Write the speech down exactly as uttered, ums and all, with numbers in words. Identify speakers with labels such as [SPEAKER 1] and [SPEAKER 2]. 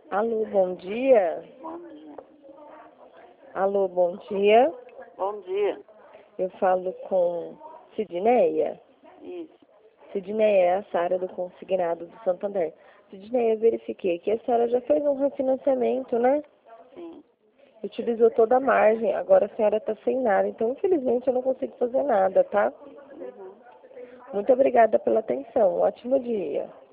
[SPEAKER 1] Alô, bom dia.
[SPEAKER 2] Bom dia.
[SPEAKER 1] Alô, bom dia.
[SPEAKER 2] Bom dia.
[SPEAKER 1] Eu falo com Sidneia.
[SPEAKER 2] Isso.
[SPEAKER 1] Sidneia é a Sara do Consignado do Santander. Sidneia, eu verifiquei que a senhora já fez um refinanciamento, né?
[SPEAKER 2] Sim.
[SPEAKER 1] Utilizou toda a margem, agora a senhora está sem nada, então infelizmente eu não consigo fazer nada, tá?
[SPEAKER 2] Uhum.
[SPEAKER 1] Muito obrigada pela atenção. Um ótimo dia.